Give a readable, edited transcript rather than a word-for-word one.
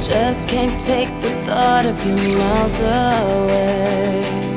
Just can't take the thought of you miles away.